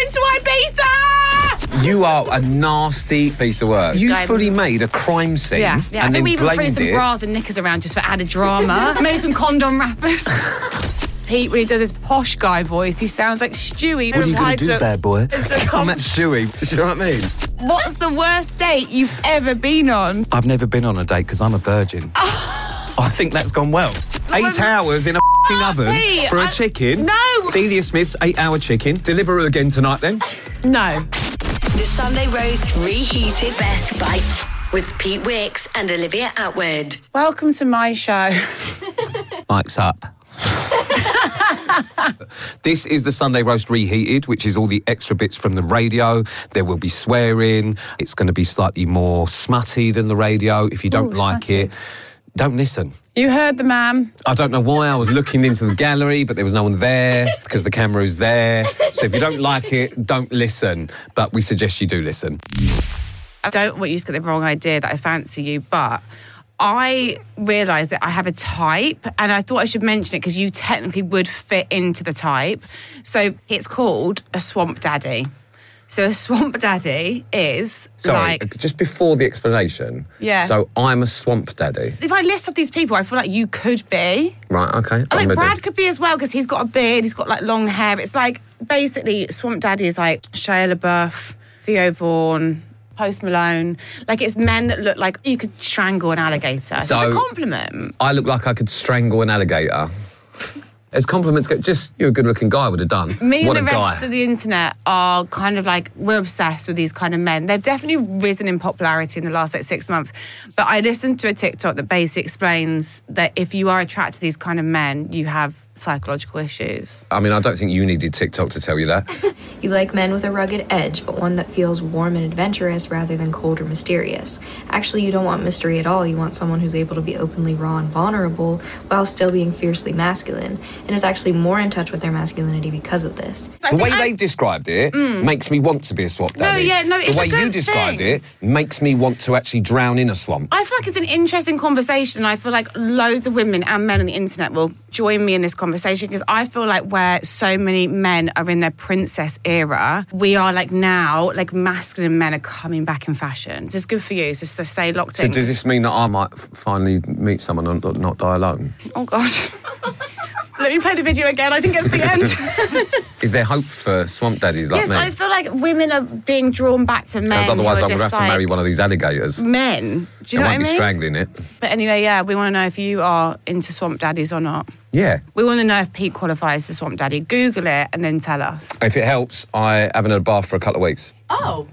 going to Ibiza! You are a nasty piece of work. You fully made a crime scene Yeah. and I think then we even threw blamed some it. bras and knickers around just for added drama. Maybe some condom wrappers. Pete, when he does his posh guy voice, he sounds like Stewie. What are you going to do, bad boy? I'm at Stewie. Do you know what I mean? What's the worst date you've ever been on? I've never been on a date because I'm a virgin. I think that's gone well. 8 hours in a oven Pete, for a chicken. No. Delia Smith's 8-hour chicken. Deliver her again tonight then. No. The Sunday Roast Reheated Best Bites with Pete Wicks and Olivia Atwood. Welcome to my show. Mike's up. This is the Sunday Roast Reheated, which is all the extra bits from the radio. There will be swearing. It's going to be slightly more smutty than the radio. If you don't like smutty. it, don't listen. You heard the man. I don't know why I was looking into the gallery, but there was no one there because the camera is there. So if you don't like it, don't listen. But we suggest you do listen. I don't want you to get the wrong idea that I fancy you, but I realised that I have a type, and I thought I should mention it because you technically would fit into the type. So it's called a swamp daddy. So a swamp daddy is Sorry, like... just before the explanation. Yeah. So I'm a swamp daddy. If I list off these people, I feel like you could be. Right, okay. And like Brad could be as well because he's got a beard, he's got like long hair. It's like basically swamp daddy is like Shia LaBeouf, Theo Vaughn, Post Malone. Like it's men that look like you could strangle an alligator. So it's a compliment. I look like I could strangle an alligator. As compliments go, just you're a good-looking guy would have done. Me what and the a rest guy. of the internet are kind of like, we're obsessed with these kind of men. They've definitely risen in popularity in the last 6 months. But I listened to a TikTok that basically explains that if you are attracted to these kind of men, you have psychological issues. I mean, I don't think you needed TikTok to tell you that. You like men with a rugged edge, but one that feels warm and adventurous rather than cold or mysterious. Actually, you don't want mystery at all. You want someone who's able to be openly raw and vulnerable while still being fiercely masculine, and is actually more in touch with their masculinity because of this. The way they've described it makes me want to be a swamp daddy. it's the way a good you described thing. it makes me want to actually drown in a swamp. I feel like it's an interesting conversation, and I feel like loads of women and men on the internet will join me in this conversation because I feel like where so many men are in their princess era, we are like now, like masculine men are coming back in fashion. So it's good for you, so to stay locked in. So does this mean that I might finally meet someone and not die alone? Oh, God. Let me play the video again. I didn't get to the end. Is there hope for swamp daddies like Yes, me? I feel like women are being drawn back to men. Because otherwise who I are would have just to marry one of these alligators. men. Do you know I what I won't be mean? strangling it. But anyway, yeah, we want to know if you are into swamp daddies or not. Yeah. We want to know if Pete qualifies as swamp daddy. Google it and then tell us. If it helps, I haven't had a bath for a couple of weeks. Oh.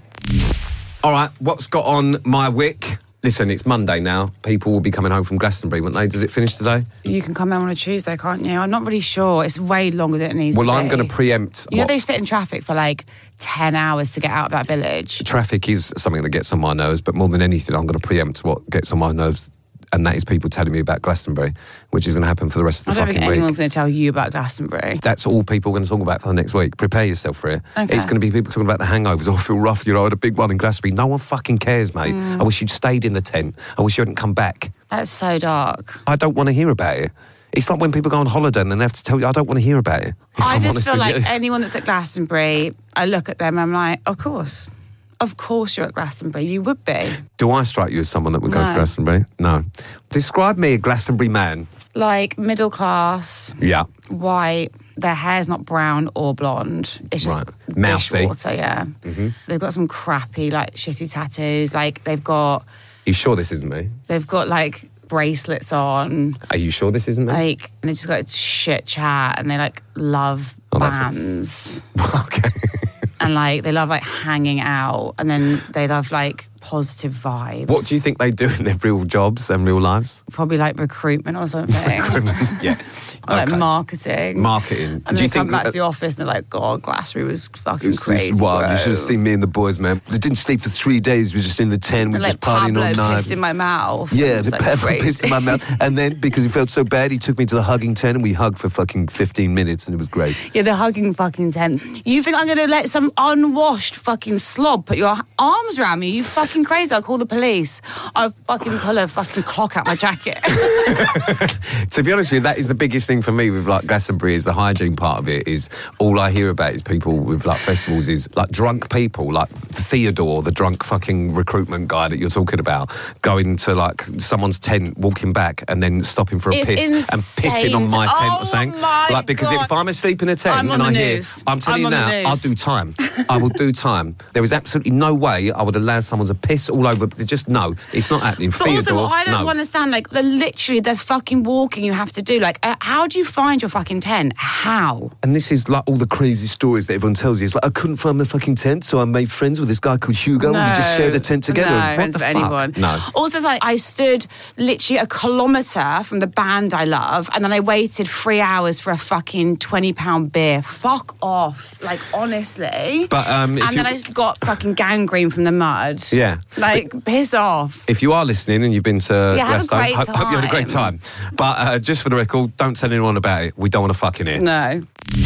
All right, what's got on my wick? Listen, it's Monday now. People will be coming home from Glastonbury, won't they? Does it finish today? You can come home on a Tuesday, can't you? I'm not really sure. It's way longer than it needs to be. Well, I'm going to preempt... You know they sit in traffic for like 10 hours to get out of that village. Traffic is something that gets on my nerves, but more than anything, I'm going to preempt what gets on my nerves, and that is people telling me about Glastonbury, which is going to happen for the rest of the I don't fucking think week. anyone's going to tell you about Glastonbury. That's all people are going to talk about for the next week. Prepare yourself for it. Okay. It's going to be people talking about the hangovers. Oh, I feel rough, I had a big one in Glastonbury. No one fucking cares, mate. I wish you'd stayed in the tent. I wish you hadn't come back. That's so dark. I don't want to hear about it. It's like when people go on holiday and then they have to tell you, I don't want to hear about it. if I I'm just honest feel with like you. anyone that's at Glastonbury, I look at them, I'm like, of course. Of course you're at Glastonbury. You would be. Do I strike you as someone that would go to No. Glastonbury? No. Describe me a Glastonbury man. Like middle class, Yeah. white, their hair's not brown or blonde. It's just Right. Mousy. dishwater, yeah. They've got some crappy, like, shitty tattoos. Like, they've got You sure this isn't me? like, bracelets on. Are you sure this isn't me? Like, and they just got shit chat and they, like, love that's- bands. Okay. And, like, they love, like, hanging out. And then they love, like, positive vibes. What do you think they do in their real jobs and real lives? Probably, like, recruitment or something. Yeah. Or, like, Okay. marketing. Marketing. And Do they you come think back that- to the office and they're like, God, Glastonbury was fucking crazy. Wow, bro. you should have seen me and the boys, man. We didn't sleep for 3 days. We were just in the tent. We were And, just like, partying Pablo all night. pissed in my mouth. Yeah, It was, the like, pepper crazy. pissed in my mouth. And then, because he felt so bad, he took me to the hugging tent and we hugged for fucking 15 minutes and it was great. Yeah, the hugging fucking tent. You think I'm going to let some unwashed fucking slob put your arms around me? You fucking fucking crazy. I'll call the police. I'll fucking pull a fucking clock out my jacket. To be honest with you, that is the biggest thing for me with like Glastonbury is the hygiene part of it. Is all I hear about is people with like festivals is like drunk people, like Theodore, the drunk fucking recruitment guy that you're talking about, going to like someone's tent, walking back, and then stopping for a piss insane. and pissing on my tent or something. My Because God. if I'm asleep in a tent I'm and on I the hear, news. I'm telling you I'm on now, the news. I'll do time. I will do time. There is absolutely no way I would allow someone to piss all over. Just no, it's not happening. But Theodore, also, what I don't no. understand, like, the fucking walking you have to do. Like, how do you find your fucking tent? How? And this is like all the crazy stories that everyone tells you. It's like, I couldn't find my fucking tent, so I made friends with this guy called Hugo, and we just shared a tent together. No, What friends the with fuck? anyone. No. Also, it's like I stood literally a kilometre from the band I love, and then I waited 3 hours for a fucking £20 beer. Fuck off. Like, honestly. But and then I got fucking gangrene from the mud. Yeah. Like, piss off. If you are listening and you've been to have a Glasgow, great hope you had a great time. But just for the record, don't tell anyone about it. We don't want to fucking hear. No.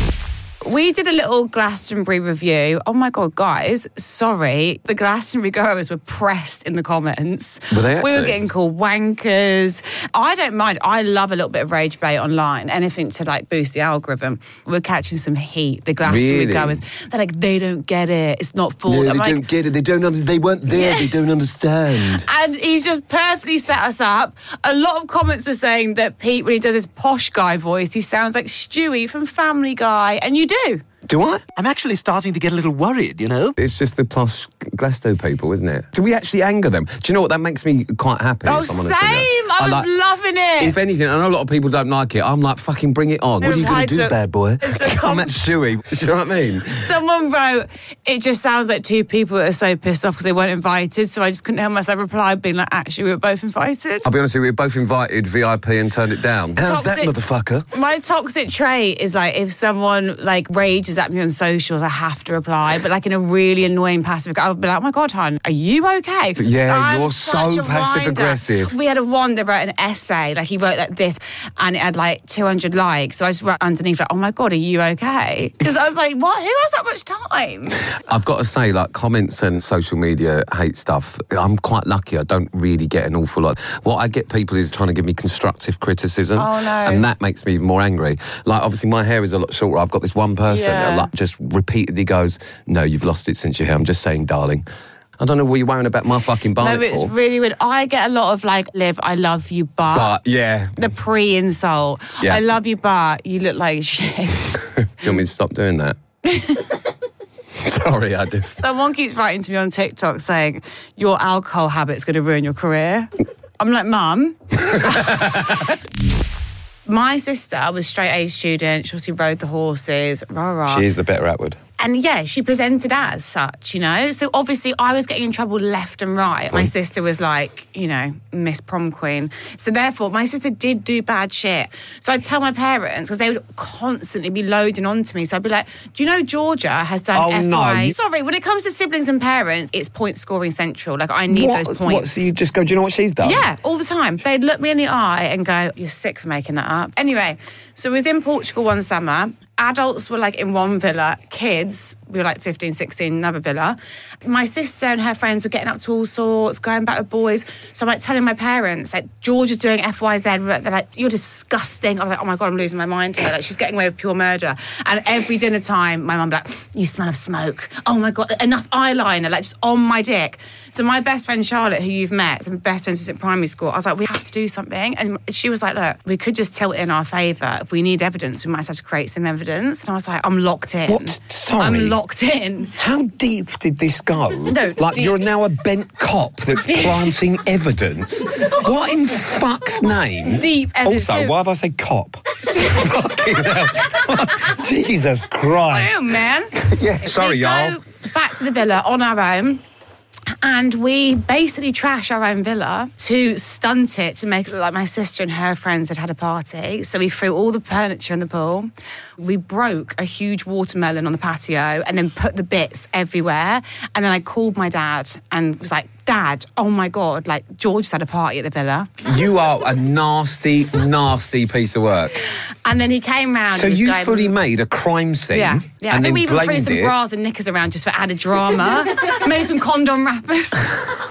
We did a little Glastonbury review. Oh my God, guys, sorry. The Glastonbury goers were pressed in the comments. Were they We were actually? getting called wankers. I don't mind. I love a little bit of rage debate online. Anything to like boost the algorithm. We're catching some heat. The Glastonbury Really? goers, they're like, they don't get it. It's not full. No, I'm they like, don't get it. They don't understand. They weren't there. They don't understand. and he's just perfectly set us up. A lot of comments were saying that Pete, when he does his posh guy voice, he sounds like Stewie from Family Guy. And you do. Do I? I'm actually starting to get a little worried, you know? It's just the posh Glasgow people, isn't it? Do we actually anger them? Do you know what? That makes me quite happy. Oh, if I'm honest same. with you. I was loving it. If anything, I know a lot of people don't like it. I'm like, fucking bring it on. What are you gonna do, bad boy? Come at Stewie. Do you know what I mean? Someone wrote, it just sounds like two people that are so pissed off because they weren't invited, so I just couldn't help myself reply being like, actually, we were both invited. I'll be honest with you, we were both invited VIP and turned it down. How's Toxic. that, motherfucker? My toxic trait is like, if someone like rages at me on socials, I have to reply, but like in a really annoying passive, I'll be like, oh my God, hon, are you okay? Yeah, I'm you're such so a passive-aggressive. winder. We had one that wrote an essay, like he wrote like this, and it had like 200 likes, so I just wrote underneath like, oh my God, are you okay? Because I was like, what? Who has that much time? I've got to say, like, comments and social media hate stuff. I'm quite lucky. I don't really get an awful lot. What I get people is trying to give me constructive criticism. Oh, no. And that makes me even more angry. Like, obviously, my hair is a lot shorter. I've got this one person Yeah. that like, just repeatedly goes, no, you've lost it since your hair. I'm just saying, darling. I don't know what you're worrying about my fucking bonnet No, it's for. really weird. I get a lot of like, Liv, I love you, But, yeah. the pre-insult. Yeah. I love you, but you look like shit. Do you want me to stop doing that? Sorry, I just... Someone keeps writing to me on TikTok saying, your alcohol habit's going to ruin your career. I'm like, Mum. My sister was straight A student. She obviously rode the horses, rah, rah. She is the better Atwood. And yeah, she presented as such, you know? So obviously I was getting in trouble left and right. My sister was like, you know, Miss Prom Queen. So therefore, my sister did do bad shit. So I'd tell my parents, because they would constantly be loading onto me. So I'd be like, do you know Georgia has done Oh, FY? no. Sorry, when it comes to siblings and parents, it's point scoring central. Like, I need those points. What, so you just go, do you know what she's done? Yeah, all the time. They'd look me in the eye and go, you're sick for making that up. Anyway, so we was in Portugal one summer. Adults were like in one villa. Kids, we were like 15, 16, another villa. My sister and her friends were getting up to all sorts, going back with boys. So I'm like telling my parents, like, George is doing FYZ. They're like, you're disgusting. I'm like, oh my God, I'm losing my mind here. Like, she's getting away with pure murder. And every dinner time, my mum be like, you smell of smoke. Oh my God, enough eyeliner, like just on my dick. So my best friend Charlotte, who you've met, and best friends since primary school, I was like, we have to do something. And she was like, look, we could just tilt it in our favour. If we need evidence, we might have to create some evidence. And I was like, I'm locked in. What? Sorry? I'm locked in. How deep did this go? No, like, deep. you're now a bent cop that's planting evidence. What in fuck's name? Deep evidence. Also, why have I said cop? Fucking hell. Jesus Christ. Oh, man. Yeah, sorry, We y'all. go back to the villa on our own. And we basically trash our own villa to stunt it, to make it look like my sister and her friends had a party. So we threw all the furniture in the pool. We broke a huge watermelon on the patio and then put the bits everywhere. And then I called my dad and was like, Dad, oh my God, like, George's had a party at the villa. You are a nasty, nasty piece of work. And then he came round. So and was you going, fully made a crime scene. Yeah. I And think then we even threw blamed some it. bras and knickers around just for added drama. Maybe some condom wrappers.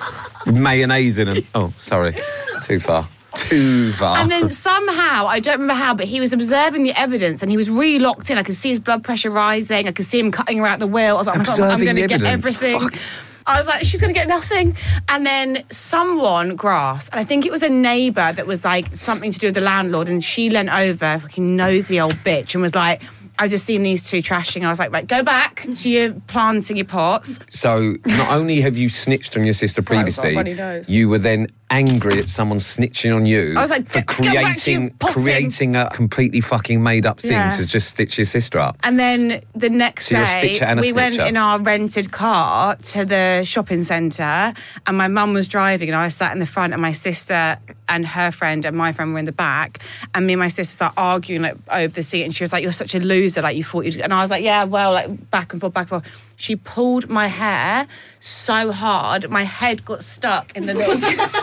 Mayonnaise in them. Oh, sorry. Too far. And then somehow, I don't remember how, but he was observing the evidence and he was really locked in. I could see his blood pressure rising. I could see him cutting her out the wheel. I was like, oh my God, I'm going to get everything. Fuck. I was like, she's going to get nothing. And then someone grasped, and I think it was a neighbour that was like something to do with the landlord, and she leant over, fucking nosy old bitch, and was like, I've just seen these two trashing. I was like, go back to your planting your pots. So not only have you snitched on your sister previously, you were then angry at someone snitching on you. I was like, for creating a completely fucking made up thing to just stitch your sister up. And then the next day, we went snitcher. in our rented car to the shopping centre, and my mum was driving, and I was sat in the front, and my sister and her friend and my friend were in the back, and me and my sister started arguing like over the seat, and she was like, "You're such a loser, like you thought you'd," and I was like, "Yeah, well," like back and forth. She pulled my hair so hard, my head got stuck in the little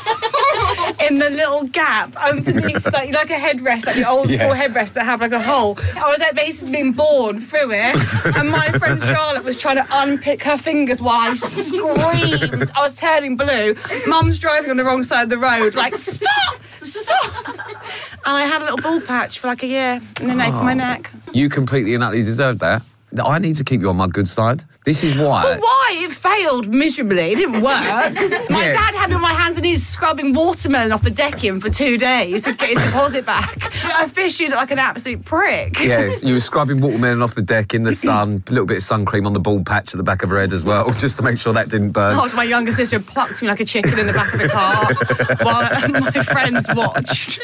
in the little gap underneath, like a headrest, like the old school headrests that have like a hole. I was like basically being born through it, and my friend Charlotte was trying to unpick her fingers while I screamed. I was turning blue. Mum's driving on the wrong side of the road, like, stop! And I had a little ball patch for like a year in the nape of my neck. You completely and utterly deserved that. I need to keep you on my good side. This is why. But why? It failed miserably. It didn't work. My dad had me on my hands and knees scrubbing watermelon off the decking for 2 days to get his deposit back. I officially looked like an absolute prick. Yes, you were scrubbing watermelon off the deck in the sun, a little bit of sun cream on the bald patch at the back of her head as well, just to make sure that didn't burn. After my younger sister plucked me like a chicken in the back of the car while my friends watched.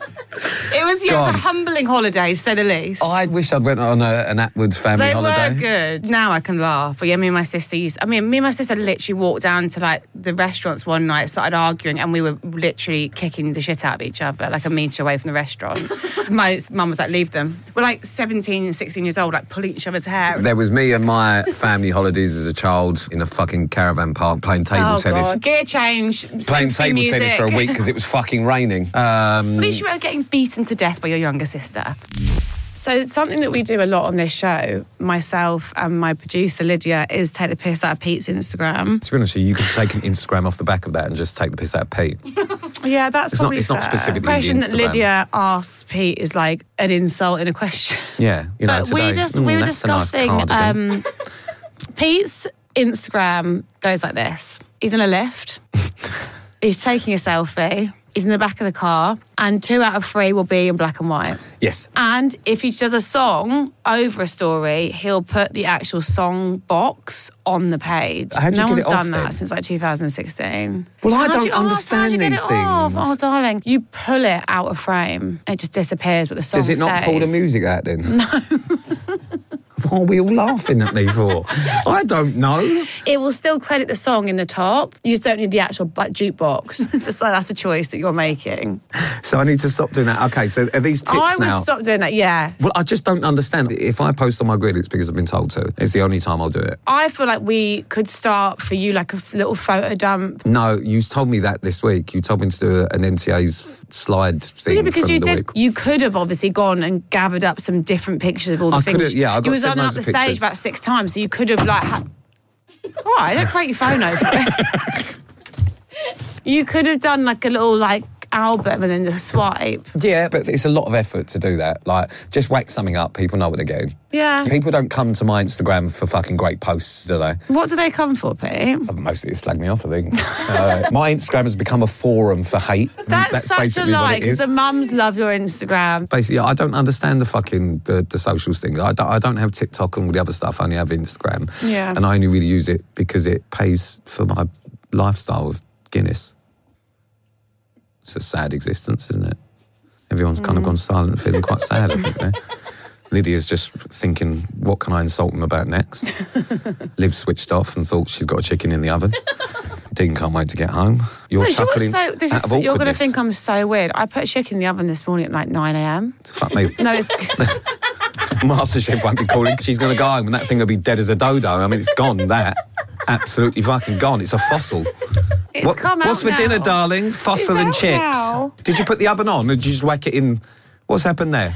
It was a humbling holiday, to say the least. I wish I'd went on an Atwood family holiday. They were good. Now I can laugh. But yeah, me and my sister literally walked down to like the restaurants one night, started arguing, and we were literally kicking the shit out of each other, like a metre away from the restaurant. My mum was like, leave them. We're like 17 and 16 years old, like pulling each other's hair. There was me and my family holidays as a child in a fucking caravan park playing table tennis. God. Gear change. Playing table music. tennis for a week because it was fucking raining. At least you weren't getting beaten to death by your younger sister. So something that we do a lot on this show, myself and my producer Lydia, is take the piss out of Pete's Instagram. To be honest with you, you could take an Instagram off the back of that and just take the piss out of Pete. Yeah, that's probably It's not specifically the question the that Lydia asks Pete is like an insult in a question. Yeah, you know, today, we were that's a nice discussing cardigan. Pete's Instagram goes like this. He's in a lift. He's taking a selfie. He's in the back of the car, and 2 out of 3 will be in black and white. Yes. And if he does a song over a story, he'll put the actual song box on the page. How'd you no get one's it off done then? that since like 2016. Well, I don't understand these things. Oh, darling. You pull it out of frame, it just disappears, but the song Does it not pull the music out then? No. What are we all laughing at me for? I don't know. It will still credit the song in the top. You just don't need the actual jukebox. So that's a choice that you're making. So I need to stop doing that. Okay, so are these tips I now? would stop doing that, yeah. Well, I just don't understand. If I post on my grid, it's because I've been told to. It's the only time I'll do it. I feel like we could start for you like a little photo dump. No, you told me that this week. You told me to do an NTA's slide thing. Yeah, because from you the did. week. You could have obviously gone and gathered up some different pictures of all the things. Yeah, I got you was sent on up loads the of stage pictures. about 6 times, so you could have like. All right, don't break your phone over it. You could have done like a little like album and then the swipe. Yeah, but it's a lot of effort to do that. Like, just whack something up, people know what they're getting. Yeah. People don't come to my Instagram for fucking great posts, do they? What do they come for, Pete? Mostly to slag me off, I think. My Instagram has become a forum for hate. That's such a basically what lie, it because is. the mums love your Instagram. Basically, I don't understand the fucking the socials thing. I don't have TikTok and all the other stuff. I only have Instagram. Yeah. And I only really use it because it pays for my lifestyle of Guinness. It's a sad existence, isn't it? Everyone's kind of gone silent and feeling quite sad, I think, there. Lydia's just thinking, what can I insult him about next? Liv switched off and thought she's got a chicken in the oven. Dean can't wait to get home. You're chuckling out of you're going to awkwardness. think I'm so weird. I put a chicken in the oven this morning at like 9 a.m. Fuck me. No, it's... MasterChef won't be calling. She's going to go home and that thing will be dead as a dodo. I mean, it's gone, that. Absolutely fucking gone. It's a fossil. It's come out What's for now. dinner, darling? Fossil and out chips. now. Did you put the oven on or did you just whack it in? What's happened there?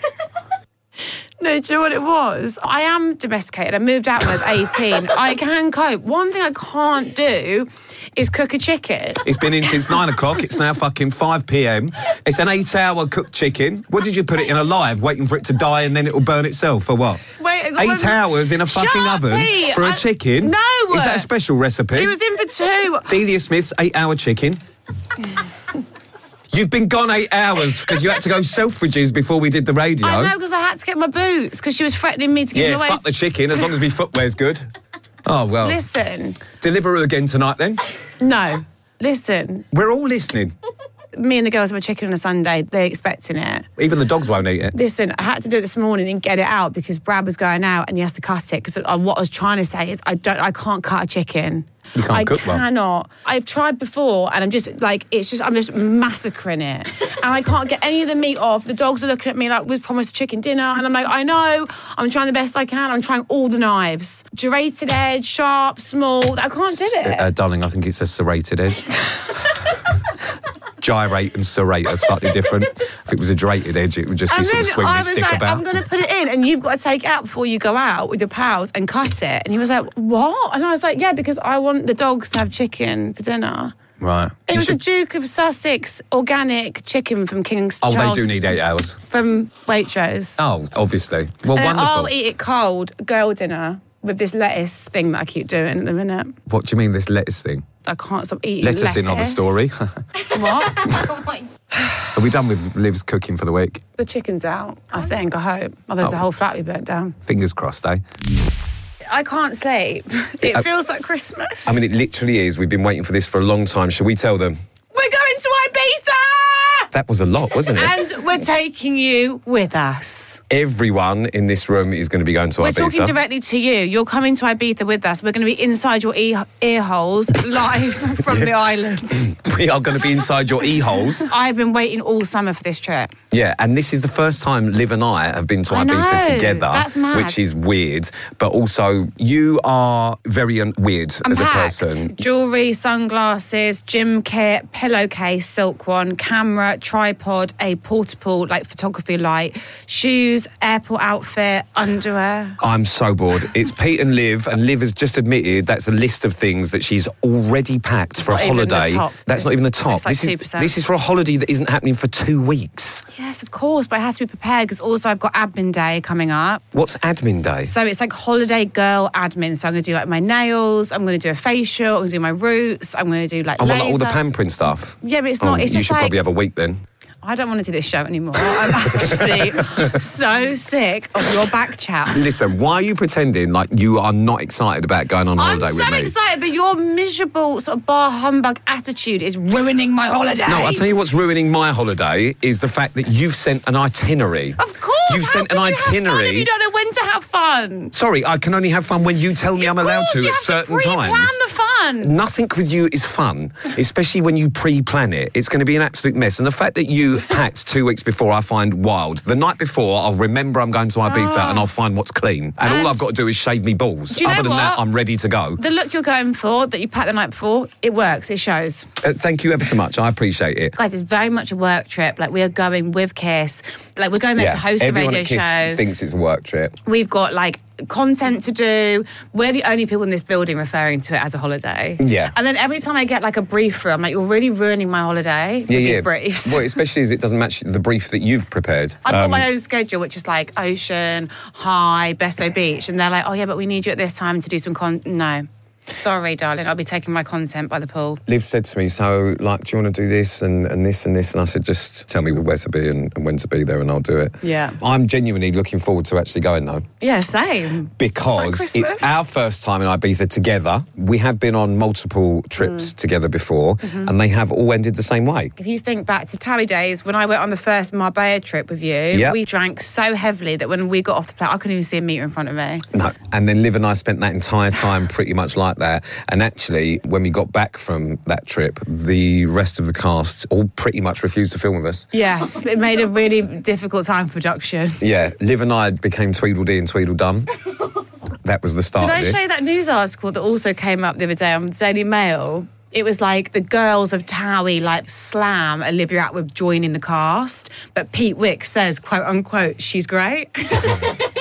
No, do you know what it was? I am domesticated. I moved out when I was 18. I can cope. One thing I can't do is cook a chicken. It's been in since 9 o'clock. It's now fucking 5 p.m. It's an 8-hour cooked chicken. What did you put it in alive, waiting for it to die and then it will burn itself for what? Wait, I got 8 hours in a Shut fucking up, oven Pete. for a chicken? No. Is that a special recipe? He was in for 2. Delia Smith's 8-hour chicken. You've been gone 8 hours because you had to go Selfridges before we did the radio. I know, because I had to get my boots because she was threatening me to give them away. Fuck the chicken as long as my footwear's good. Oh, well. Listen. Deliveroo again tonight then? No. Listen. We're all listening. Me and the girls have a chicken on a Sunday. They're expecting it. Even the dogs won't eat it. Listen, I had to do it this morning and get it out because Brad was going out and he has to cut it. Because what I was trying to say is I can't cut a chicken. You can't cook well. I cannot. I've tried before and I'm just I'm just massacring it. And I can't get any of the meat off. The dogs are looking at me like, we've promised a chicken dinner. And I'm like, I know. I'm trying the best I can. I'm trying all the knives. Serrated edge, sharp, small. I can't do it. Darling, I think it's a serrated edge. Gyrate and serrate are slightly different. If it was a gerated edge, it would just be sort of swing the stick about. I'm going to put it in and you've got to take it out before you go out with your pals and cut it. And he was like, what? And I was like, yeah, because I want the dogs to have chicken for dinner. Right. It was a Duke of Sussex organic chicken from King's Charles. Oh, they do need 8 hours. From Waitrose. Oh, obviously. Well, and wonderful. I'll eat it cold, girl dinner, with this lettuce thing that I keep doing at the minute. What do you mean, this lettuce thing? I can't stop eating Let us in on the story. What? Oh my. Are we done with Liv's cooking for the week? The chicken's out, I think, I hope. Otherwise the whole flat will be burnt down. Fingers crossed, eh? I can't sleep. It feels like Christmas. I mean, it literally is. We've been waiting for this for a long time. Shall we tell them? We're going to Ibiza! That was a lot, wasn't it? And we're taking you with us. Everyone in this room is going to be going to We're Ibiza. talking directly to you. You're coming to Ibiza with us. We're going to be inside your ear holes, live from the islands. We are going to be inside your e-holes. I've been waiting all summer for this trip. Yeah, and this is the first time Liv and I have been to I Ibiza know, together. that's mad. Which is weird. But also, you are very weird I'm as packed. a person. Jewellery, sunglasses, gym kit, pillowcase, silk one, camera, tripod, a portable photography light, shoes, airport outfit, underwear. I'm so bored. It's Pete and Liv has just admitted that's a list of things that she's already packed for a not even the holiday. top. That's not even the top. It's like 2%. This is for a holiday that isn't happening for 2 weeks. Yes, of course, but I have to be prepared because also I've got admin day coming up. What's admin day? So it's like holiday girl admin. So I'm going to do my nails, I'm going to do a facial, I'm going to do my roots, I'm going to do all the laser. pampering stuff. Yeah, but it's not. It's you just should probably have a week then. I don't want to do this show anymore. I'm actually so sick of your back chat. Listen, why are you pretending like you are not excited about going on holiday I'm with so me? excited, but your miserable sort of bar humbug attitude is ruining my holiday. No, I'll tell you what's ruining my holiday is the fact that you've sent an itinerary. Of course. You've how sent an can you have fun itinerary. if you don't know when to have fun. Sorry, I can only have fun when you tell me I'm allowed to at certain you have to times. pre-plan the fun. Nothing with you is fun, especially when you pre-plan it. It's going to be an absolute mess. And the fact that you packed 2 weeks before, I find wild. The night before, I'll remember I'm going to Ibiza and I'll find what's clean. And all I've got to do is shave me balls. Do you know Other than that, what? I'm ready to go. The look you're going for, that you packed the night before, it works, it shows. Thank you ever so much. I appreciate it. Guys, it's very much a work trip. We are going with Kiss. We're going there to host a radio Everyone at Kiss show. thinks it's a work trip. We've got content to do. We're the only people in this building referring to it as a holiday. Yeah. And then every time I get a brief through, I'm like, you're really ruining my holiday with these briefs. Well, especially as it doesn't match the brief that you've prepared. I've got my own schedule, which is ocean, high, Besso Beach. And they're like, oh yeah, but we need you at this time to do some No. Sorry, darling, I'll be taking my content by the pool. Liv said to me, so, do you want to do this and this and this? And I said, just tell me where to be and when to be there and I'll do it. Yeah. I'm genuinely looking forward to actually going, though. Yeah, same. Because it's our first time in Ibiza together. We have been on multiple trips together before, and they have all ended the same way. If you think back to Towie days, when I went on the first Marbella trip with you, we drank so heavily that when we got off the plane, I couldn't even see a metre in front of me. No. And then Liv and I spent that entire time pretty much like that. And actually, when we got back from that trip, the rest of the cast all pretty much refused to film with us. Yeah, it made a really difficult time for production. Yeah, Liv and I became Tweedledee and Tweedledum. That was the start Did of I it. show you that news article that also came up the other day on the Daily Mail? It was the girls of Towie slam Olivia Attwood joining the cast, but Pete Wicks says, quote unquote, she's great.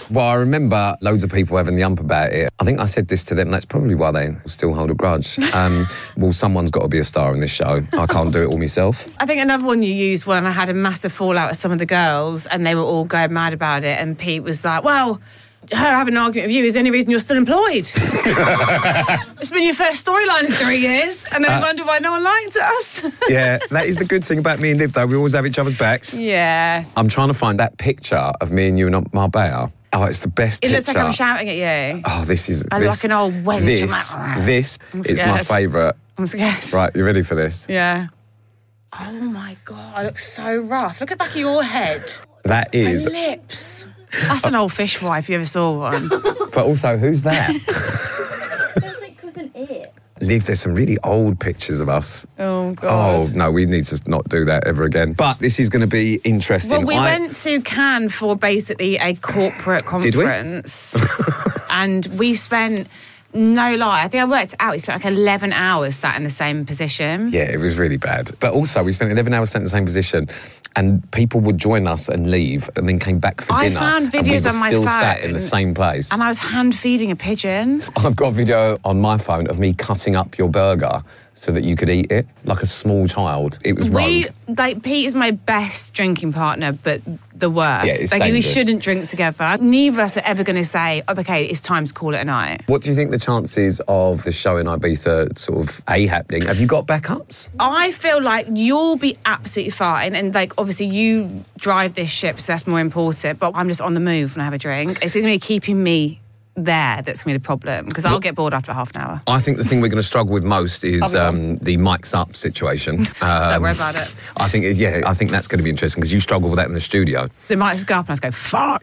Well, I remember loads of people having the ump about it. I think I said this to them. That's probably why they still hold a grudge. Well, someone's got to be a star in this show. I can't do it all myself. I think another one you used when I had a massive fallout with some of the girls and they were all going mad about it, and Pete was like, well, her having an argument with you is the only reason you're still employed. It's been your first storyline in 3 years, and then wonder why no one liked us. Yeah, that is the good thing about me and Liv, though. We always have each other's backs. Yeah. I'm trying to find that picture of me and you in Marbella. Oh, it's the best picture. It looks like I'm shouting at you. Oh, this is... I look like an old wench. This is my favourite. I'm scared. Right, you ready for this? Yeah. Oh, my God. I look so rough. Look at the back of your head. That is... My lips. That's an old fishwife, if you ever saw one. But also, who's that? That's like cousin It. Liv, there's some really old pictures of us. Oh, God. Oh, no, we need to not do that ever again. But this is going to be interesting. Well, we went to Cannes for basically a corporate conference. Did we? And we spent... No lie, I think I worked out. We spent like 11 hours sat in the same position. Yeah, it was really bad. But also, we spent 11 hours sat in the same position, and people would join us and leave, and then came back for dinner. I found videos and we were on my still phone. sat in the same place. And I was hand feeding a pigeon. I've got a video on my phone of me cutting up your burger so that you could eat it like a small child. It was rogue. Pete is my best drinking partner, but the worst. Yeah, it's we dangerous. shouldn't drink together. Neither of us are ever going to say, oh, okay, it's time to call it a night. What do you think the chances of the show in Ibiza sort of happening? Have you got backups? I feel like you'll be absolutely fine, and like obviously you drive this ship, so that's more important, but I'm just on the move when I have a drink. It's going to be keeping me there that's going to be the problem, because I'll get bored after half an hour. I think the thing we're going to struggle with most is the mics up situation. Don't worry about it. I think that's going to be interesting, because you struggle with that in the studio. They might just go up and I just go, fuck.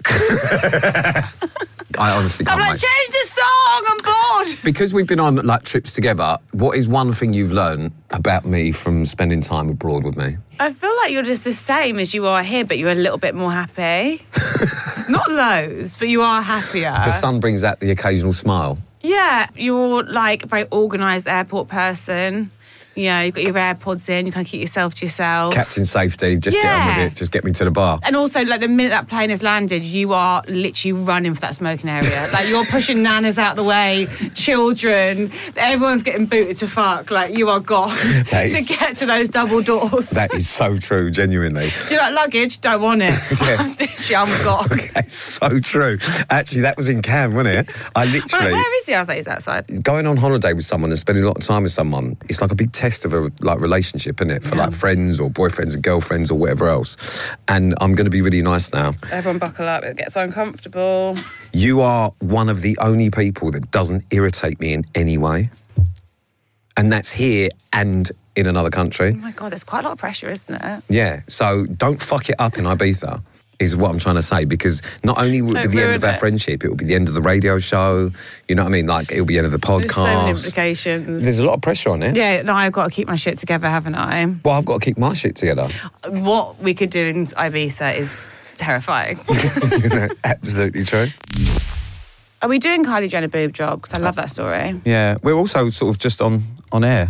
I honestly can't I'm like, wait. change the song, I'm bored. Because we've been on like trips together, what is one thing you've learned about me from spending time abroad with me? I feel like you're just the same as you are here, but you're a little bit more happy. Not loads, but you are happier. The sun brings out the occasional smile. Yeah, you're like a very organised airport person. You know, you've got your AirPods in, you kind of keep yourself to yourself. Captain Safety, just get on with it, just get me to the bar. And also, like, the minute that plane has landed, you are literally running for that smoking area. Like, you're pushing nanas out the way, children, everyone's getting booted to fuck. Like, you are gone to get to those double doors. That is so true, genuinely. Do you like luggage? Don't want it. Yeah. I'm gone. Okay, so true. Actually, that was in Cannes, wasn't it? I literally... Like, where is he? I was like, he's outside. Going on holiday with someone and spending a lot of time with someone, it's like a big test of a relationship, isn't it? For like friends or boyfriends and girlfriends or whatever else. And I'm going to be really nice now. Everyone buckle up, it gets uncomfortable. You are one of the only people that doesn't irritate me in any way. And that's here and in another country. Oh my God, there's quite a lot of pressure, isn't it? Yeah, so don't fuck it up in Ibiza, is what I'm trying to say, because not only will it be the end of our friendship, it will be the end of the radio show, you know what I mean? Like, it'll be the end of the podcast. There's so many implications. There's a lot of pressure on it. Yeah, no, I've got to keep my shit together, haven't I? Well, I've got to keep my shit together. What we could do in Ibiza is terrifying. Absolutely true. Are we doing Kylie Jenner boob job? Because I love that story. Yeah, we're also sort of just on air.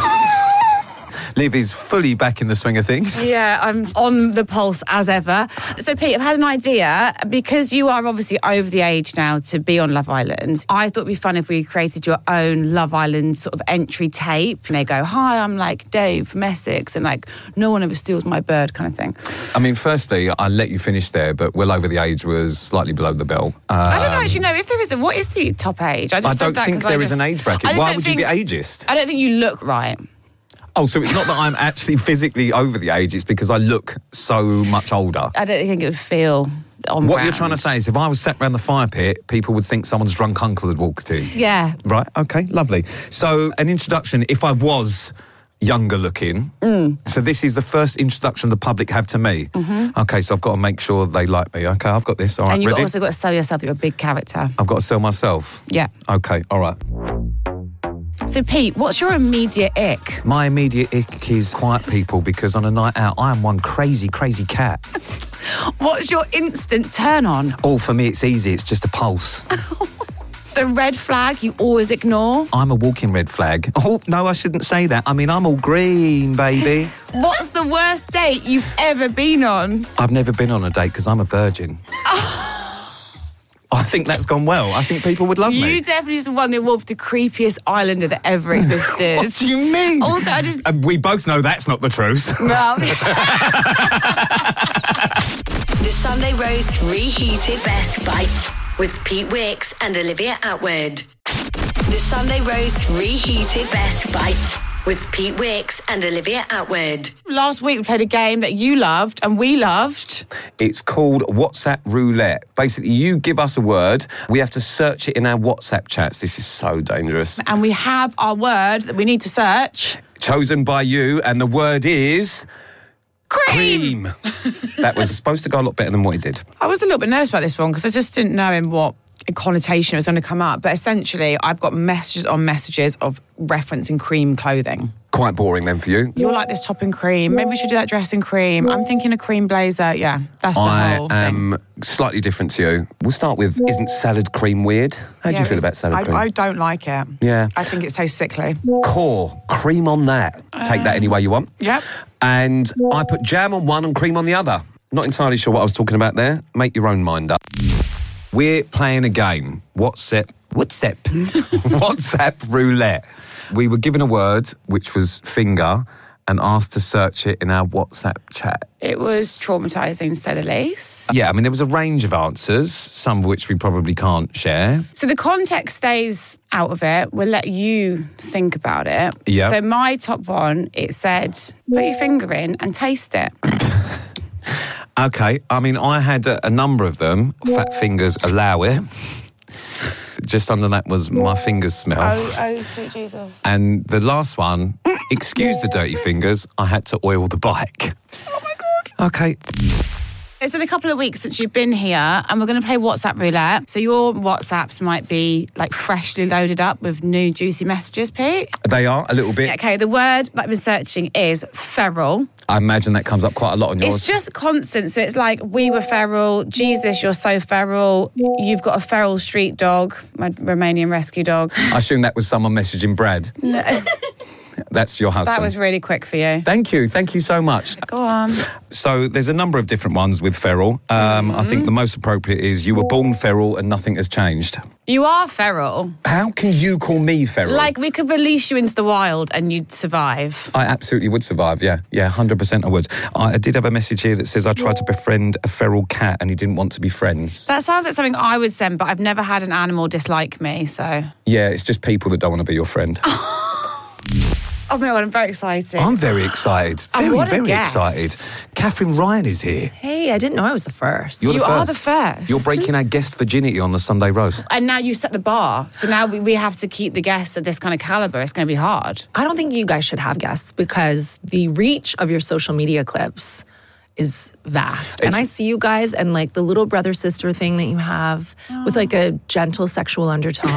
Liv is fully back in the swing of things. Yeah, I'm on the pulse as ever. So, Pete, I've had an idea. Because you are obviously over the age now to be on Love Island, I thought it'd be fun if we created your own Love Island sort of entry tape. And they go, hi, I'm like Dave from Essex, and like, no one ever steals my bird kind of thing. I mean, firstly, I'll let you finish there, but well over the age was slightly below the belt. I don't actually know if there is what is the top age? I don't think there is an age bracket. Why would you be ageist? I don't think you look right. Oh, so it's not that I'm actually physically over the age, it's because I look so much older. I don't think it would feel on What brand. you're trying to say is if I was sat around the fire pit, people would think someone's drunk uncle had walked in. Yeah. Right, okay, lovely. So, an introduction, if I was younger looking, so this is the first introduction the public have to me. Mm-hmm. Okay, so I've got to make sure they like me. Okay, I've got this, all right, and you've ready? also got to sell yourself that you're a big character. I've got to sell myself? Yeah. Okay, all right. So, Pete, what's your immediate ick? My immediate ick is quiet people, because on a night out, I am one crazy, crazy cat. What's your instant turn on? Oh, for me, it's easy. It's just a pulse. The red flag you always ignore? I'm a walking red flag. Oh, no, I shouldn't say that. I mean, I'm all green, baby. What's the worst date you've ever been on? I've never been on a date because I'm a virgin. I think that's gone well. I think people would love You me. definitely just won the award for the creepiest islander that ever existed. What do you mean? Also, I just... And we both know that's not the truth. Well, The Sunday Roast Reheated Best Bites with Pete Wicks and Olivia Outward. The Sunday Roast Reheated Best Bites with Pete Wicks and Olivia Outward. last week we played a game that you loved and we loved. It's called WhatsApp Roulette. Basically, you give us a word. We have to search it in our WhatsApp chats. This is so dangerous. And we have our word that we need to search. Chosen by you, and the word is... Cream! That was supposed to go a lot better than what it did. I was a little bit nervous about this one because I just didn't know in what connotation it was going to come up. But essentially, I've got messages on messages of referencing cream clothing. Quite boring then for you. You're like this top in cream. Maybe we should do that dress in cream. I'm thinking a cream blazer. Yeah, that's the whole I thing. am slightly different to you. We'll start with, isn't salad cream weird? How do you feel about salad cream? I don't like it. Yeah. I think it tastes sickly. Core, cream on that. Take that any way you want. Yep. And I put jam on one and cream on the other. Not entirely sure what I was talking about there. Make your own mind up. We're playing a game. WhatsApp Roulette. We were given a word, which was finger, and asked to search it in our WhatsApp chat. It was traumatising, to say the least. Yeah, I mean, there was a range of answers, some of which we probably can't share. So the context stays out of it. We'll let you think about it. Yeah. So my top one, it said, put your finger in and taste it. Okay, I mean, I had a number of them. Fat fingers allow it. Just under that was my fingers smell. Oh, sweet Jesus. And the last one, excuse the dirty fingers, I had to oil the bike. Oh my God. Okay. It's been a couple of weeks since you've been here and we're going to play WhatsApp Roulette. So your WhatsApps might be like freshly loaded up with new juicy messages, Pete. They are, a little bit. Okay, the word that I've been searching is feral. I imagine that comes up quite a lot on yours. It's just constant. So it's like, we were feral. Jesus, you're so feral. You've got a feral street dog, my Romanian rescue dog. I assume that was someone messaging Brad. No. That's your husband. That was really quick for you. Thank you so much. Go on. So there's a number of different ones with feral. I think the most appropriate is you were born feral and nothing has changed. You are feral. How can you call me feral? Like, we could release you into the wild and you'd survive. I absolutely would survive, yeah. Yeah, 100% I would. I did have a message here that says I tried to befriend a feral cat and he didn't want to be friends. That sounds like something I would send, but I've never had an animal dislike me, so... Yeah, it's just people that don't want to be your friend. Oh my God, I'm very excited. I'm very excited. what a Very guest. excited. Catherine Ryan is here. Hey, I didn't know I was the first. You're You the are first. the first. You're breaking our guest virginity on the Sunday roast. And now you set the bar, so now we have to keep the guests of this kind of calibre. It's going to be hard. I don't think you guys should have guests because the reach of your social media clips is vast. And I see you guys and like the little brother-sister thing that you have with like a gentle sexual undertone.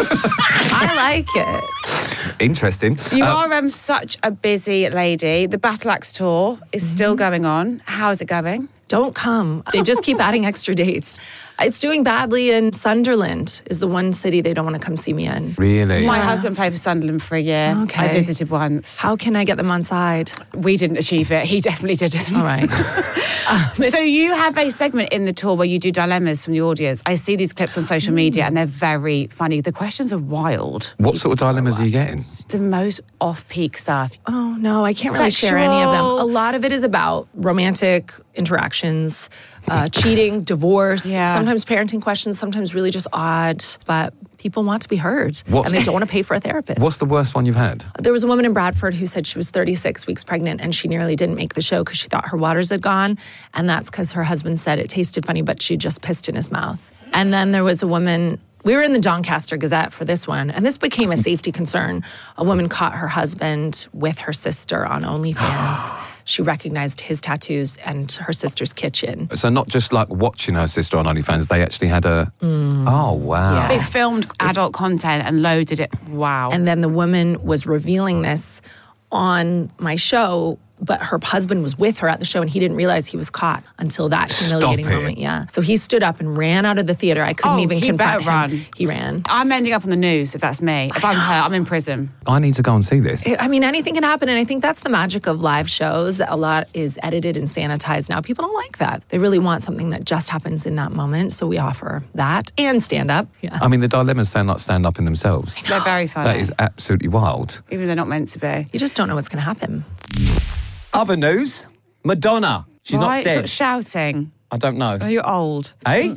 I like it. Interesting. You are such a busy lady. The Battle Axe tour is still going on. How is it going? Don't come. They just keep adding extra dates. It's doing badly in Sunderland is the one city they don't want to come see me in. Really? My husband played for Sunderland for a year. Okay. I visited once. How can I get them on side? We didn't achieve it. He definitely didn't. All right. So you have a segment in the tour where you do dilemmas from the audience. I see these clips on social media and they're very funny. The questions are wild. What sort of dilemmas are you getting? The most off-peak stuff. Oh, no, I can't really share any of them. Sexual. A lot of it is about romantic interactions, cheating, divorce, Yeah. sometimes parenting questions, sometimes really just odd, but people want to be heard and they don't want to pay for a therapist. What's the worst one you've had? There was a woman in Bradford who said she was 36 weeks pregnant and she nearly didn't make the show because she thought her waters had gone. And that's because her husband said it tasted funny, but she just pissed in his mouth. And then there was a woman, we were in the Doncaster Gazette for this one, and this became a safety concern. A woman caught her husband with her sister on OnlyFans. She recognized his tattoos and her sister's kitchen. So not just like watching her sister on OnlyFans, they actually had a... Oh, wow. Yeah. They filmed adult content and loaded it. Wow. And then the woman was revealing this on my show but her husband was with her at the show and he didn't realize he was caught until that humiliating moment. Yeah. So he stood up and ran out of the theater. I couldn't even confront him. Run. He ran. I'm ending up on the news if that's me. If I'm her, I'm in prison. I need to go and see this. I mean, anything can happen. And I think that's the magic of live shows, that a lot is edited and sanitized now. People don't like that. They really want something that just happens in that moment. So we offer that and stand up. Yeah. I mean, the dilemmas stand up in themselves. They're very funny. That is absolutely wild. Even though they're not meant to be. You just don't know what's going to happen. Other news, Madonna. She's not dead. Stop shouting. I don't know. Oh, you're old. Eh?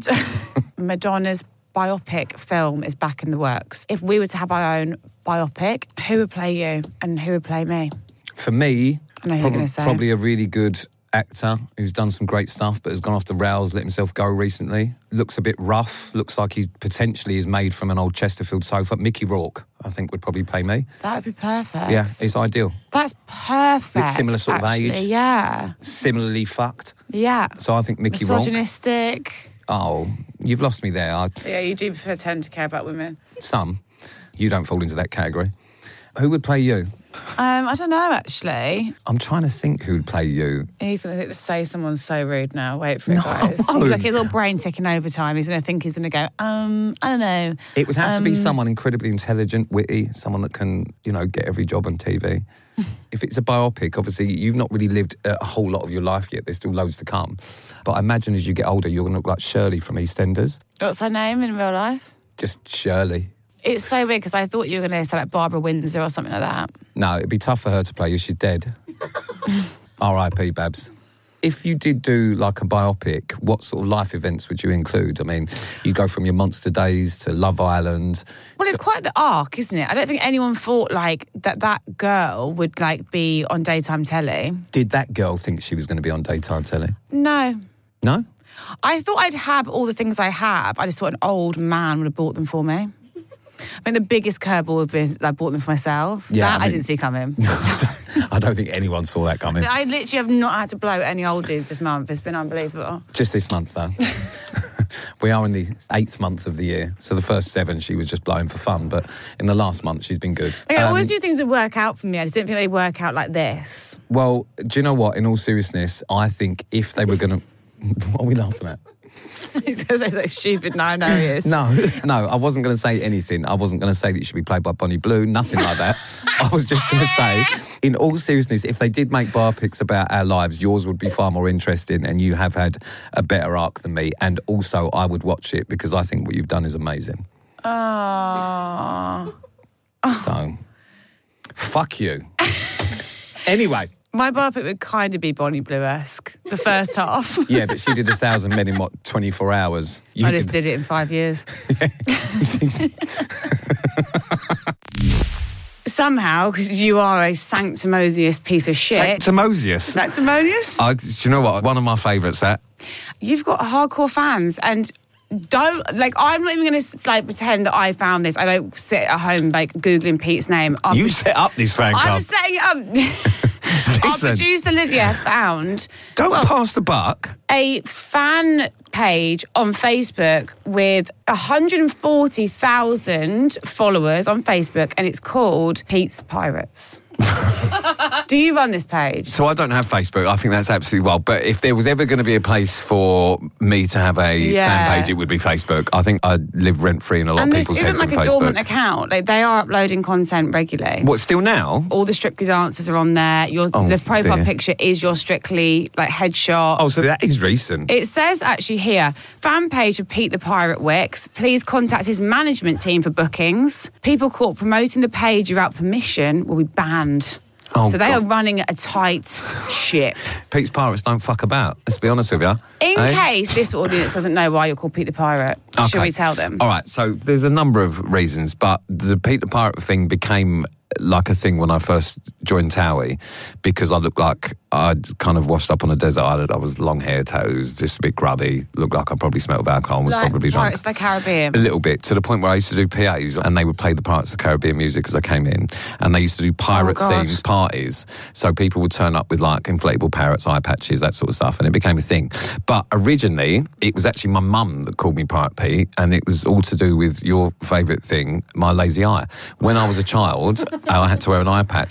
Madonna's biopic film is back in the works. If we were to have our own biopic, who would play you and who would play me? For me, I know who you're going to say. Probably a really good actor who's done some great stuff but has gone off the rails, let himself go recently. Looks a bit rough. Looks like he potentially is made from an old Chesterfield sofa. Mickey Rourke, I think, would probably play me. That would be perfect. Yeah, it's ideal. That's perfect. It's similar sort of age. Yeah. Similarly fucked. Yeah. So I think Mickey Rourke. Misogynistic. Oh, you've lost me there. Yeah, you do pretend to care about women. Some. You don't fall into that category. Who would play you? I don't know, actually. I'm trying to think who would play you. He's going to say someone's so rude now. Wait for it, guys. No. He's like his little brain ticking overtime. He's going to think he's going to go, I don't know. It would have to be someone incredibly intelligent, witty, someone that can, get every job on TV. If it's a biopic, obviously, you've not really lived a whole lot of your life yet. There's still loads to come. But I imagine as you get older, you're going to look like Shirley from EastEnders. What's her name in real life? Just Shirley. It's so weird because I thought you were going to say like Barbara Windsor or something like that. No, it'd be tough for her to play you. She's dead. R.I.P. Babs. If you did do like a biopic, what sort of life events would you include? I mean, you go from your Monster Days to Love Island. Well, it's quite the arc, isn't it? I don't think anyone thought like that girl would like be on daytime telly. Did that girl think she was going to be on daytime telly? No. No? I thought I'd have all the things I have. I just thought an old man would have bought them for me. I think the biggest curveball would be I bought them for myself. Yeah, I didn't see coming. I don't think anyone saw that coming. I literally have not had to blow any oldies this month. It's been unbelievable. Just this month, though. We are in the 8th month of the year. So the first 7, she was just blowing for fun. But in the last month, she's been good. I always do things that work out for me. I just didn't think they'd work out like this. Well, do you know what? In all seriousness, I think if they were going to... What are we laughing at? He's going to say so stupid. No, I know he is. No, I wasn't going to say anything. I wasn't going to say that you should be played by Bonnie Blue, nothing like that. I was just going to say, in all seriousness, if they did make biopics about our lives, yours would be far more interesting and you have had a better arc than me. And also, I would watch it because I think what you've done is amazing. Oh. So, fuck you. Anyway. My biopic would kind of be Bonnie Blue-esque, the first half. Yeah, but she did 1,000 Men in, 24 hours? I just did it in 5 years. Somehow, because you are a sanctimonious piece of shit. Sanctimonious? Sanctimonious? Do you know what? One of my favourites, that. You've got hardcore fans and... I'm not even going to pretend that I found this. I don't sit at home Googling Pete's name. You set up this fan club. I'm setting it up. Our producer Lydia found... Don't pass the buck. A fan page on Facebook with 140,000 followers on Facebook and it's called Pete's Pirates. Do you run this page? So I don't have Facebook. I think that's absolutely wild. But if there was ever going to be a place for me to have a fan page, it would be Facebook. I think I'd live rent-free in a lot of people's heads on Facebook. And this isn't like a dormant account. They are uploading content regularly. What, still now? All the Strictly dancers are on there. The profile picture is your Strictly headshot. Oh, so that is recent. It says actually here, fan page of Pete the Pirate Wicks. Please contact his management team for bookings. People caught promoting the page without permission will be banned. Oh, so they are running a tight ship. Pete's Pirates don't fuck about. Let's be honest with you. In case this audience doesn't know why you're called Pete the Pirate, shall we tell them? All right, so there's a number of reasons, but the Pete the Pirate thing became like a thing when I first joined Towie because I looked like I'd kind of washed up on a desert island. I was long hair, tattoos, just a bit grubby, looked like I probably smelled of alcohol and was probably drunk. Pirates of the Caribbean. A little bit, to the point where I used to do PAs and they would play the Pirates of the Caribbean music as I came in, and they used to do pirate-themed parties, so people would turn up with inflatable parrots, eye patches, that sort of stuff, and it became a thing. But originally, it was actually my mum that called me Pirate Pete, and it was all to do with your favourite thing, my lazy eye. When I was a child, I had to wear an eye patch because of my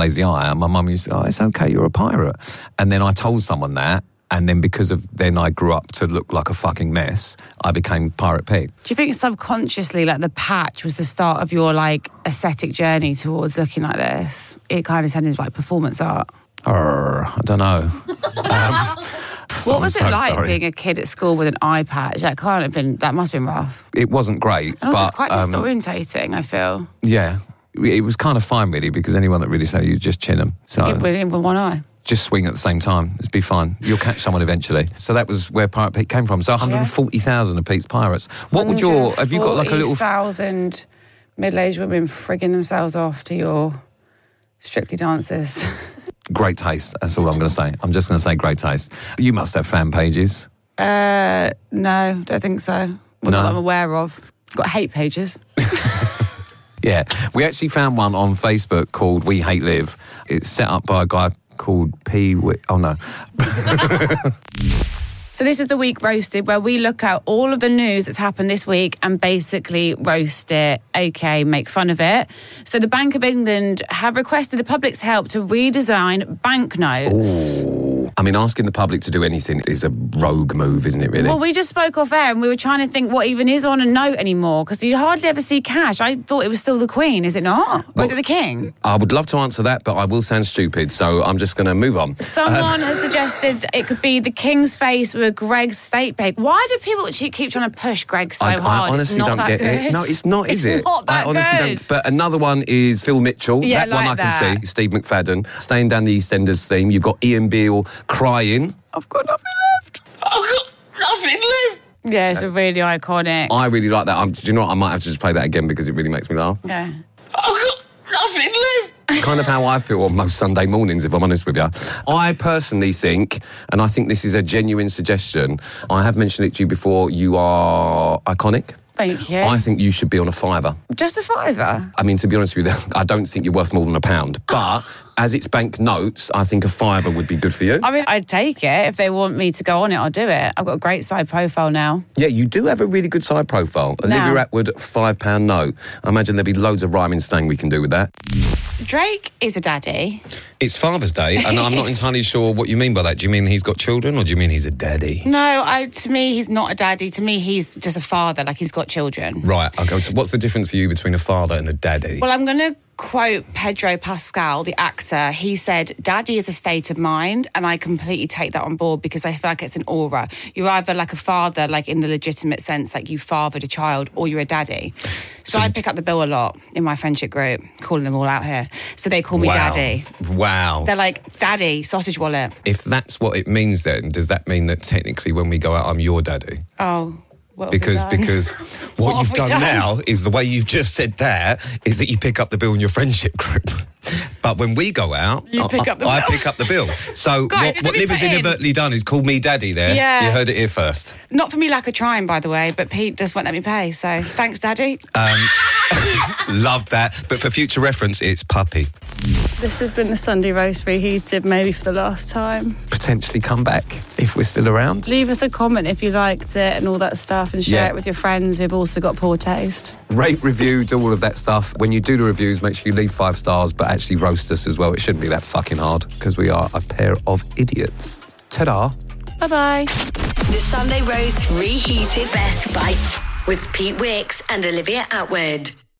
lazy eye. And my mum used to go, it's okay, you're a pirate. And then I told someone that. And then because of then I grew up to look like a fucking mess, I became Pirate Pig. Do you think subconsciously, like the patch was the start of your like aesthetic journey towards looking like this? It kind of tended like performance art. I don't know. What was it like being a kid at school with an eye patch? That must have been rough. It wasn't great. And also it's quite disorientating, I feel. Yeah. It was kind of fine, really, because anyone that really said you just chin them. So with one eye. Just swing at the same time. It'd be fine. You'll catch someone eventually. So that was where Pirate Pete came from. So 140,000 of Pete's Pirates. What would have you got like a little... 140,000 middle-aged women frigging themselves off to your Strictly dances. Great taste. That's all I'm going to say. I'm just going to say great taste. You must have fan pages. No, don't think so. Not that I'm aware of. Got hate pages. Yeah. We actually found one on Facebook called We Hate Live. It's set up by a guy called Oh, no. So this is the Week Roasted, where we look at all of the news that's happened this week and basically roast it, aka make fun of it. So the Bank of England have requested the public's help to redesign banknotes. Ooh. I mean, asking the public to do anything is a rogue move, isn't it, really? Well, we just spoke off air and we were trying to think what even is on a note anymore, because you hardly ever see cash. I thought it was still the Queen, is it not? Or is it the King? I would love to answer that, but I will sound stupid, so I'm just going to move on. Someone has suggested it could be the King's face with Greg's state paper. Why do people keep trying to push Greg so hard? I honestly don't get it. No, it's not, is it? It's not that I honestly good. don't. But another one is Phil Mitchell. Yeah, that one I can see. Steve McFadden. Staying down the EastEnders theme. You've got Ian Beale crying. I've got nothing left. I've got nothing left. Yeah, it's really iconic. I really like that. Do you know what? I might have to just play that again because it really makes me laugh. Yeah. I've got nothing left. Kind of how I feel on most Sunday mornings, if I'm honest with you. I personally think, and I think this is a genuine suggestion, I have mentioned it to you before, you are iconic. Thank you. I think you should be on a £5. Just a £5? I mean, to be honest with you, I don't think you're worth more than £1. But as it's bank notes, I think a £5 would be good for you. I mean, I'd take it. If they want me to go on it, I'll do it. I've got a great side profile now. Yeah, you do have a really good side profile. Olivia Atwood, £5 note. I imagine there'll be loads of rhyming slang we can do with that. Drake is a daddy. It's Father's Day, and I'm not entirely sure what you mean by that. Do you mean he's got children, or do you mean he's a daddy? No, to me, he's not a daddy. To me, he's just a father, like he's got children. Right, okay. So what's the difference for you between a father and a daddy? Well, I'm going to quote Pedro Pascal, the actor. He said, daddy is a state of mind, and I completely take that on board because I feel like it's an aura. You're either like a father, like in the legitimate sense, like you fathered a child, or you're a daddy. So I pick up the bill a lot in my friendship group, calling them all out here. So they call me daddy. Wow. They're like, daddy, sausage wallet. If that's what it means then, does that mean that technically when we go out, I'm your daddy? Oh, because what you've done now is the way you've just said that is that you pick up the bill in your friendship group. But when we go out, I pick up the bill. So Guys, what Liv has inadvertently done is called me daddy there. Yeah. You heard it here first. Not for me lack of trying, by the way, but Pete just won't let me pay. So thanks, daddy. Love that. But for future reference, it's puppy. This has been the Sunday Roast Reheated, maybe for the last time. Potentially come back if we're still around. Leave us a comment if you liked it and all that stuff, and share it with your friends who've also got poor taste. Rate, review, do all of that stuff. When you do the reviews, make sure you leave 5 stars, but actually roast us as well. It shouldn't be that fucking hard, because we are a pair of idiots. Ta-da. Bye-bye. The Sunday Roast Reheated Best Bites with Pete Wicks and Olivia Atwood.